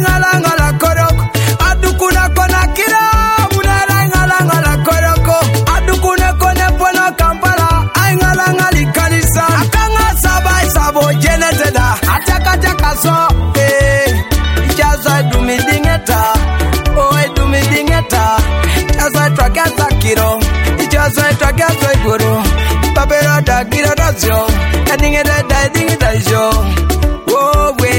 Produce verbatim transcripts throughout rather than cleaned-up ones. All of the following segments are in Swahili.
ngala ngala koroko. Adukuna kona kira, munara ngala ngala koroko. Adukuna kona pono Kampala, ay ngala ngali kanisa. Akanga sabai sabo geneteda, ataka ataka so, eh. Ijaza dumi dingeta, oh dumi dingeta. Ijaza twagaza kiro, ijaza twagaza guru. Babera da kiro dazyo, edingeta da edingeta jo. Oh we.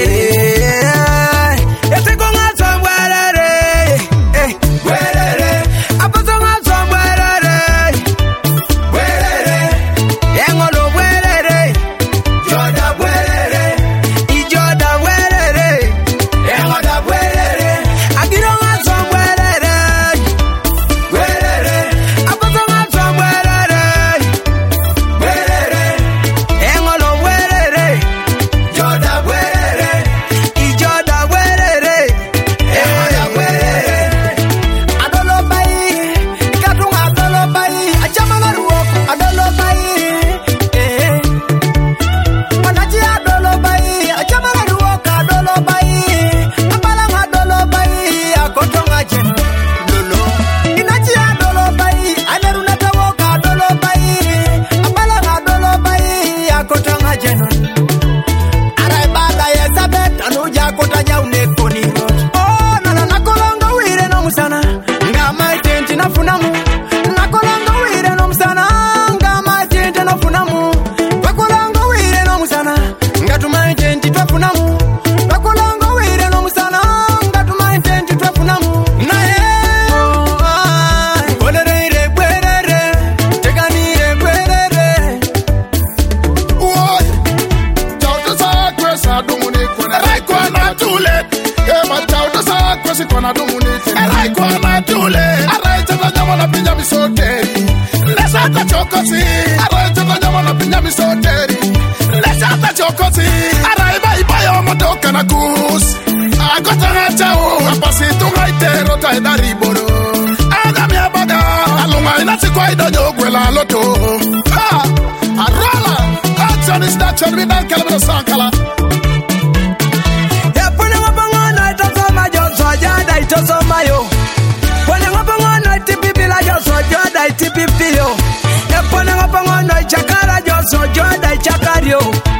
Chakara yo so joda chakario.